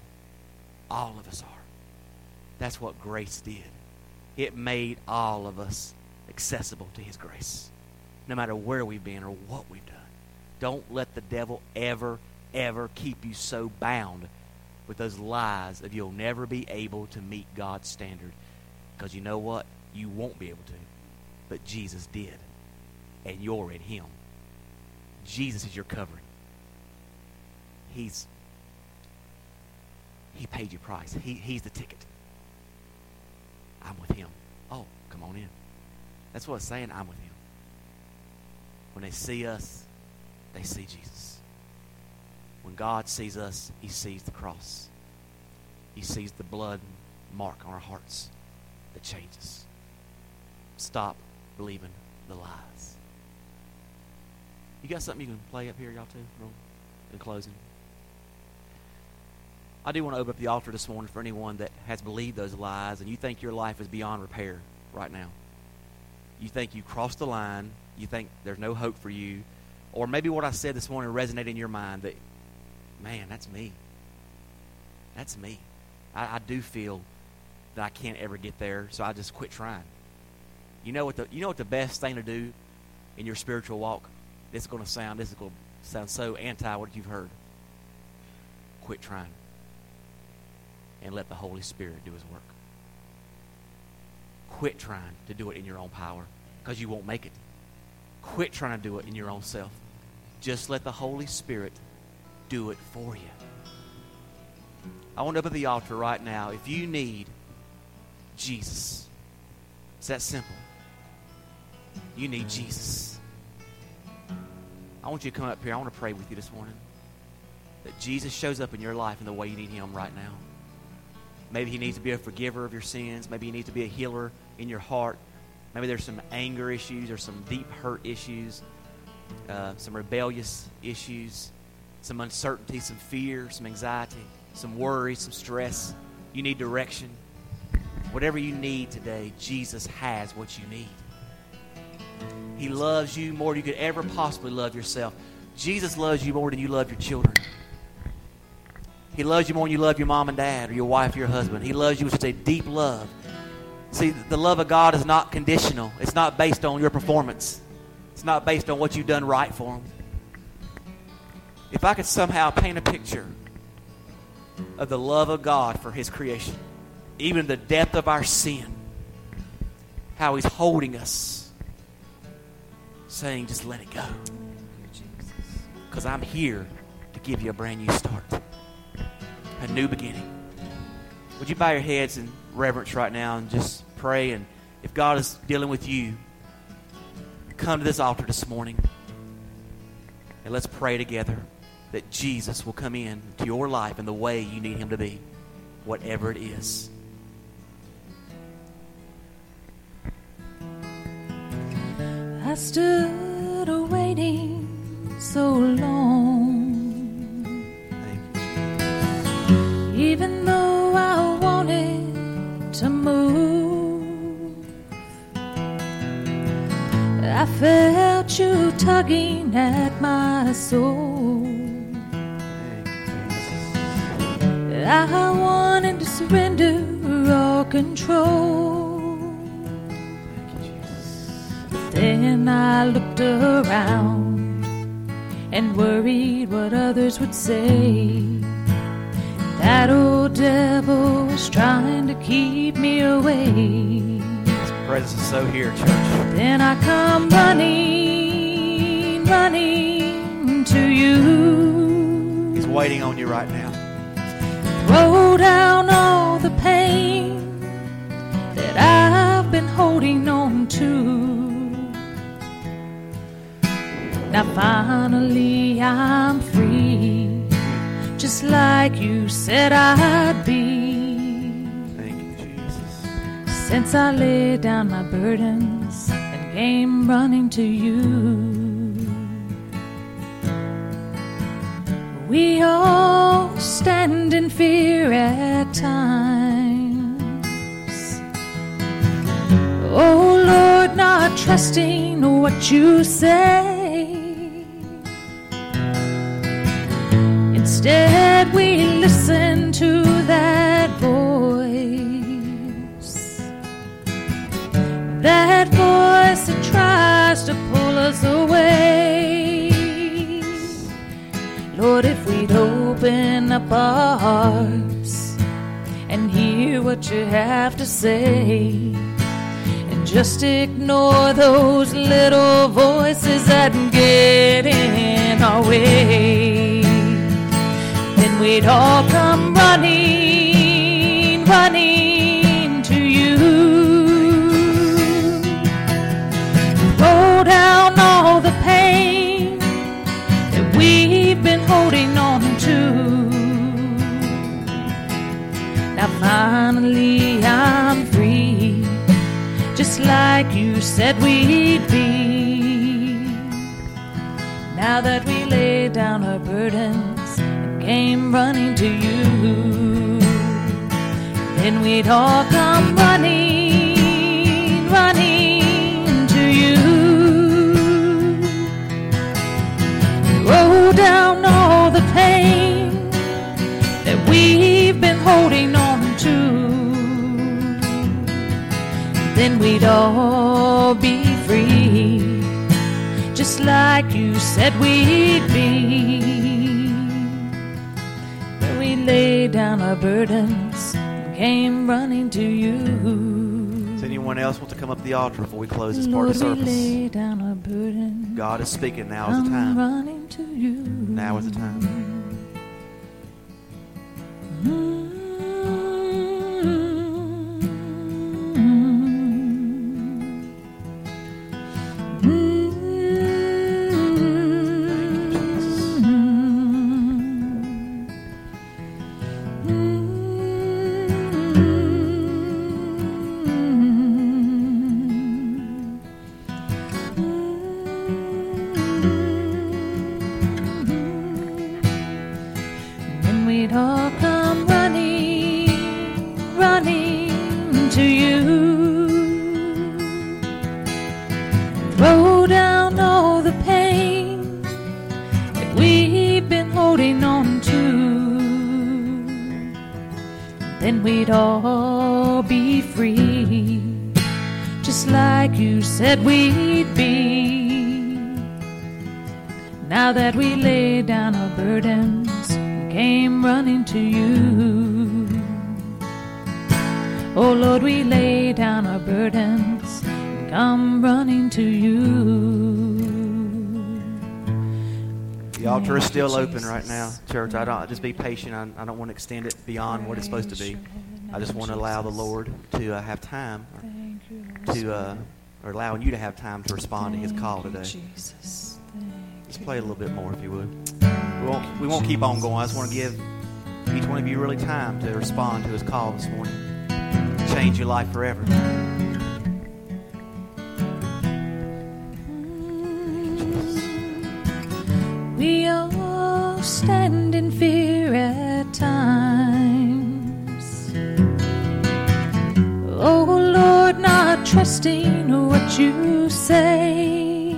All of us are. That's what grace did. It made all of us accessible to his grace, no matter where we've been or what we've done. Don't let the devil ever, ever keep you so bound with those lies of you'll never be able to meet God's standard. Because you know what? You won't be able to. But Jesus did. And you're in him. Jesus is your covering. He paid your price. He's the ticket. I'm with him. Oh, come on in. That's what it's saying. I'm with him. When they see us, they see Jesus. When God sees us, he sees the cross. He sees the blood mark on our hearts that changes. Stop believing the lies. You got something you can play up here, y'all, too? In closing. I do want to open up the altar this morning for anyone that has believed those lies and you think your life is beyond repair right now. You think you crossed the line. You think there's no hope for you. Or maybe what I said this morning resonated in your mind that, man, that's me. That's me. I do feel that I can't ever get there, so I just quit trying. You know what the best thing to do in your spiritual walk? This is going to sound so anti what you've heard. Quit trying. And let the Holy Spirit do his work. Quit trying to do it in your own power, because you won't make it. Quit trying to do it in your own self. Just let the Holy Spirit do it for you. I want to open the altar right now. If you need Jesus, it's that simple. You need Jesus. I want you to come up here. I want to pray with you this morning. That Jesus shows up in your life in the way you need him right now. Maybe he needs to be a forgiver of your sins. Maybe he needs to be a healer in your heart. Maybe there's some anger issues or some deep hurt issues, some rebellious issues, some uncertainty, some fear, some anxiety, some worry, some stress. You need direction. Whatever you need today, Jesus has what you need. He loves you more than you could ever possibly love yourself. Jesus loves you more than you love your children. He loves you more than you love your mom and dad or your wife or your husband. He loves you with such a deep love. See, the love of God is not conditional. It's not based on your performance. It's not based on what you've done right for him. If I could somehow paint a picture of the love of God for his creation, even the depth of our sin, how he's holding us, saying, just let it go. Because I'm here to give you a brand new start. A new beginning. Would you bow your heads in reverence right now and just pray? And if God is dealing with you, come to this altar this morning and let's pray together that Jesus will come in to your life in the way you need him to be, whatever it is. I stood waiting so long, even though I wanted to move. I felt you tugging at my soul. I wanted to surrender all control. Then I looked around and worried what others would say. That old devil was trying to keep me away. His presence is so here, church. Then I come running to you. He's waiting on you right now. Throw down all the pain that I've been holding on to. Now finally I'm free, just like you said I'd be. Thank you, Jesus. Since I laid down my burdens and came running to you. We all stand in fear at times. Oh Lord, not trusting what you say. Instead, we listen to that voice open up our hearts and hear what you have to say, and just ignore those little voices that get in our way. Then we'd all come running, running to you. Roll down all the pain that we've been holding on to. Now finally I'm free, just like you said we'd be. Now that we laid down our burdens and came running to you, then we'd all come running, running to you. Roll down all the pain that we've been holding on to. Then we'd all be free, just like you said we'd be. Then we laid down our burdens and came running to you. Does anyone else want to come up to the altar before we close this part of the Lord, we service? lay down our burdens. God is speaking. Now is the I'm time. running to you. Now is the time. We'd all come running, running to you. Throw down all the pain that we've been holding on to. Then we'd all be free, just like you said we'd be. Now that we laid down our burdens, came running to you. Oh Lord, we lay down our burdens and come running to you. The altar is still open right now, church. Just be patient. I don't want to extend it beyond what it's supposed to be. I just want to allow the Lord to have time, or allowing you to have time to respond to His call today. Just play a little bit more if you would. We won't keep on going. I just want to give each one of you really time to respond to His call this morning. Change your life forever. We all stand in fear at times. Oh Lord, not trusting what you say.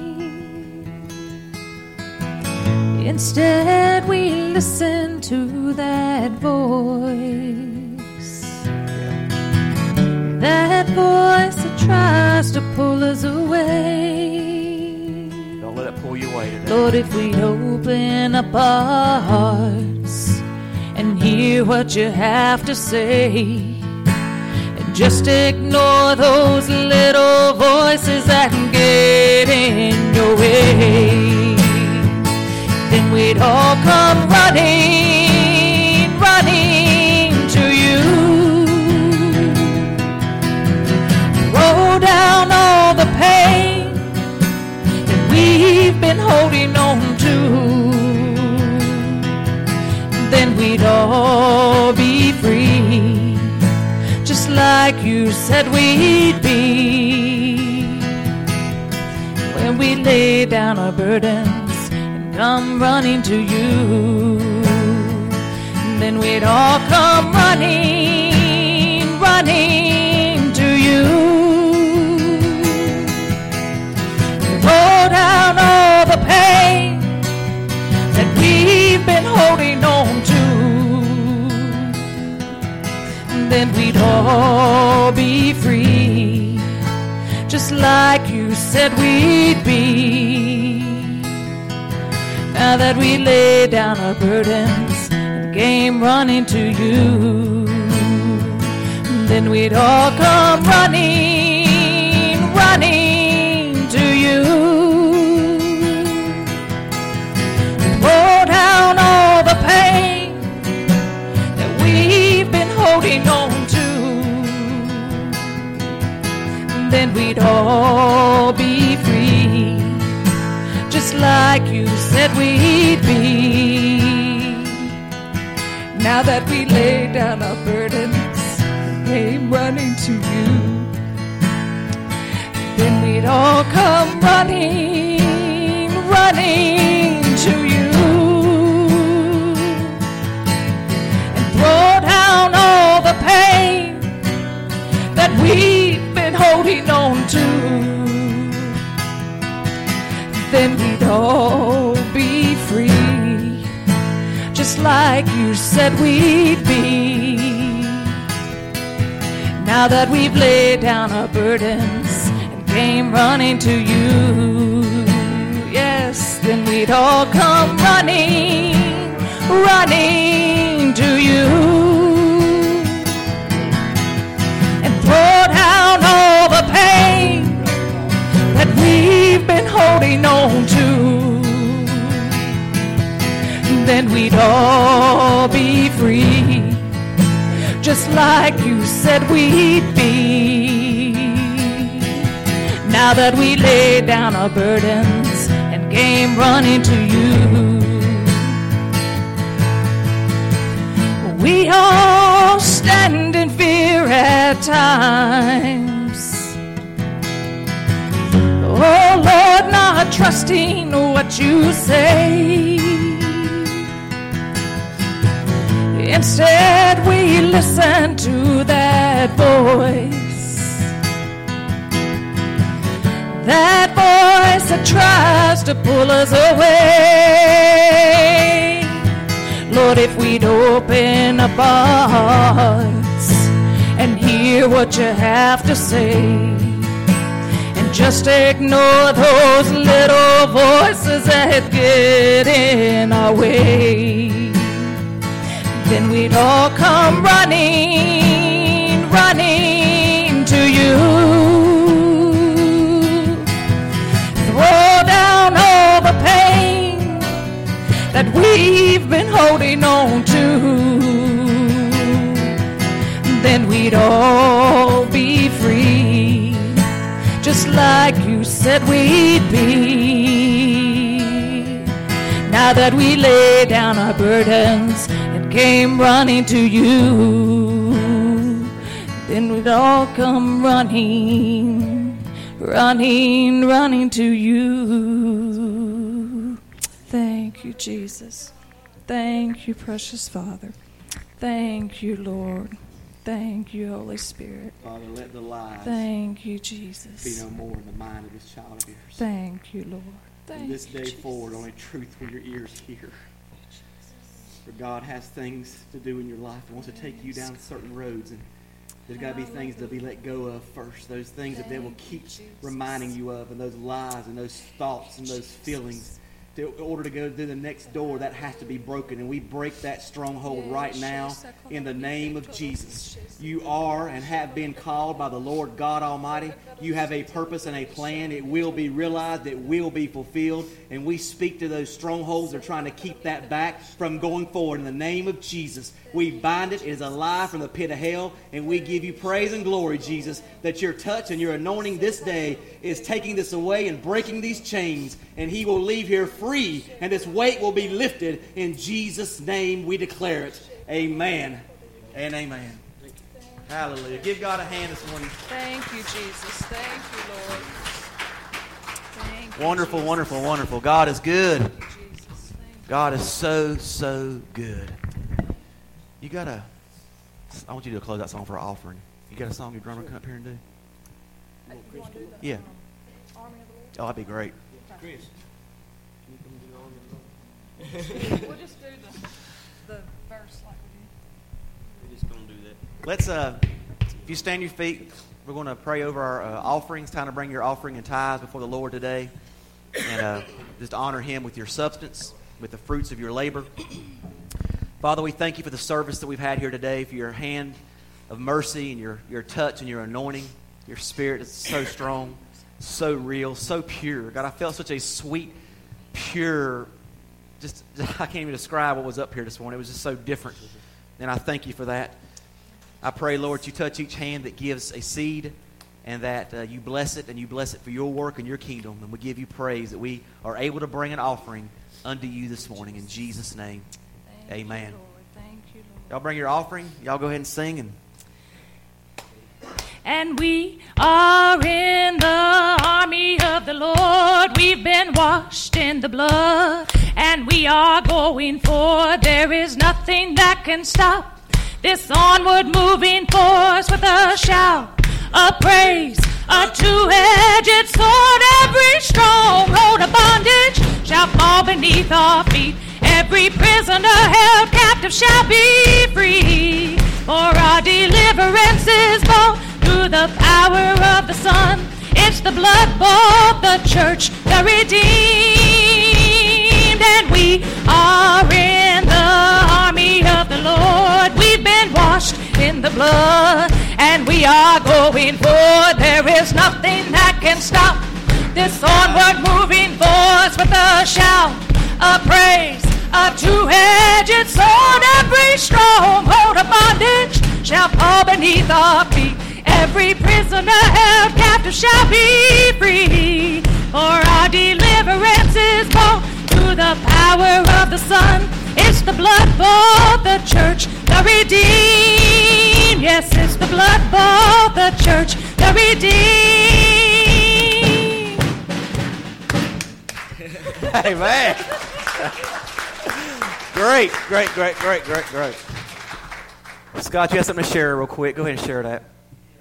Instead, we listen to that voice. That voice that tries to pull us away. Don't let it pull you away today. Lord, if we open up our hearts and hear what you have to say, and just ignore those little voices that get in your way, then we'd all come running, running to you. Roll down all the pain that we've been holding on to. Then we'd all be free, just like you said we'd be. When we lay down our burdens, come running to you. Then we'd all come running, running to you. Roll down all the pain that we've been holding on to. Then we'd all be free, just like you said we'd be. Now that we lay down our burdens and came running to you. Then we'd all come running, running to you. Throw down all the pain that we've been holding on to. Then we'd all be free, just like you said we'd be. Now that we laid down our burdens, came running to you, then we'd all come running, running to you, and throw down all the pain that we've been holding on to. Then we'd all be free, just like you said we'd be. Now that we've laid down our burdens and came running to you, yes, then we'd all come running, running to you, and throw down all the pain that we've been holding on to. Then we'd all be free, just like you said we'd be. Now that we laid down our burdens and came running to you, we all stand in fear at times. Oh Lord, not trusting what you say. Instead, we listen to that voice that tries to pull us away. Lord, if we'd open up our hearts and hear what you have to say, and just ignore those little voices that get in our way, then we'd all come running, running to you. Throw down all the pain that we've been holding on to. Then we'd all be free, just like you said we'd be. Now that we lay down our burdens and came running to you, then we'd all come running, running, running to you. Thank you, Jesus. Thank you, precious Father. Thank you, Lord. Thank you, Holy Spirit. Father, let the lies Thank you, Jesus. be no more in the mind of this child of yours. Thank you, Lord. Thank From this day you, forward, Jesus. only truth will your ears hear. For God has things to do in your life. He wants to take you down certain roads, and there's got to be things to be let go of first. Those things that they will keep reminding you of, and those lies and those thoughts and those feelings. In order to go through the next door, that has to be broken, and we break that stronghold right now in the name of Jesus. You are and have been called by the Lord God Almighty. You have a purpose and a plan. It will be realized. It will be fulfilled, and we speak to those strongholds that are trying to keep that back from going forward in the name of Jesus. We bind it. It is a lie from the pit of hell, and we give you praise and glory, Jesus, that your touch and your anointing this day is taking this away and breaking these chains, and he will leave here free, and this weight will be lifted. In Jesus' name we declare it. Amen and amen. Hallelujah. Give God a hand this morning. Thank you, Jesus. Thank you, Lord. Thank you, Wonderful, Jesus. wonderful, wonderful. God is good. Thank you, Jesus. Thank you. God is so, so good. You got to, I want you to close that song for our offering. You got a song your drummer come up here and do? Yeah. Oh, that'd be great. Chris, can you come do We'll just do the verse like we We're just going to do that. Let's, if you stand your feet, we're going to pray over our offerings. Time to bring your offering and tithes before the Lord today. And just honor him with your substance, with the fruits of your labor. Father, we thank you for the service that we've had here today, for your hand of mercy and your touch and your anointing. Your spirit is so strong, so real, so pure. God, I felt such a sweet, pure, just I can't even describe what was up here this morning. It was just so different. And I thank you for that. I pray, Lord, you touch each hand that gives a seed, and that you bless it, and you bless it for your work and your kingdom. And we give you praise that we are able to bring an offering unto you this morning. In Jesus' name, amen. Thank you, Lord. Y'all bring your offering. Y'all go ahead and sing. And we are in the army of the Lord. We've been washed in the blood, and we are going forward. There is nothing that can stop this onward moving force with a shout, a praise, a two-edged sword. Every stronghold of bondage shall fall beneath our feet. Every prisoner held captive shall be free. For our deliverance is born through the power of the Son. It's the blood-bought, the church, the redeemed. And we are in the army of the Lord. We've been washed in the blood, and we are going forward. There is nothing that can stop this onward moving force with a shout, a praise, a two-edged sword. Every stronghold of bondage shall fall beneath our feet. Every prisoner held captive shall be free. For our deliverance is born through the power of the Son. It's the blood-bought, the church, the redeemed. Yes, it's the blood-bought, the church, the redeemed. Amen. Great. Scott, you have something to share real quick. Go ahead and share that.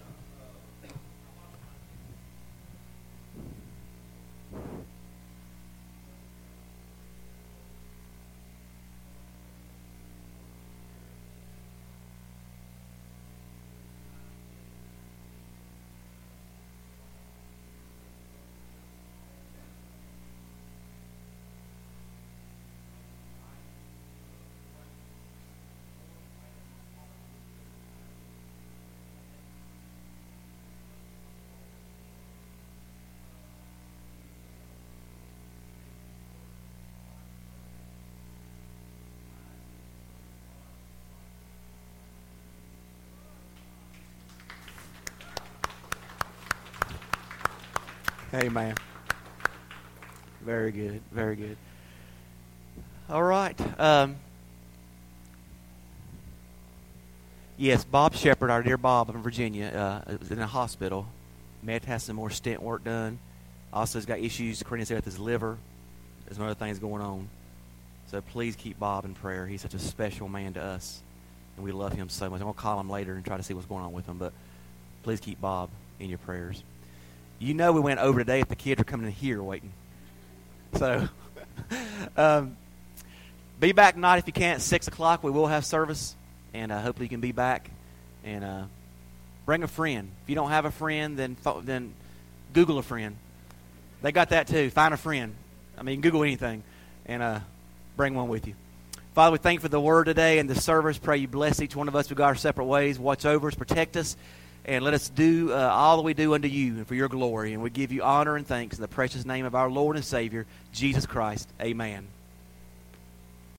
Amen. Very good. Very good. All right. Yes, Bob Shepard, our dear Bob in Virginia, is in a hospital. Met has some more stent work done. Also has got issues, Corinne said, with his liver. There's some other things going on. So please keep Bob in prayer. He's such a special man to us, and we love him so much. I'm going to call him later and try to see what's going on with him, but please keep Bob in your prayers. You know we went over today if the kids are coming in here waiting. So be back tonight if you can at 6 o'clock. We will have service, and hopefully you can be back. And bring a friend. If you don't have a friend, then Google a friend. They got that too. Find a friend. I mean, Google anything, and bring one with you. Father, we thank you for the word today and the service. Pray you bless each one of us. We go our separate ways. Watch over us, protect us. And let us do all that we do unto you and for your glory. And we give you honor and thanks in the precious name of our Lord and Savior, Jesus Christ. Amen.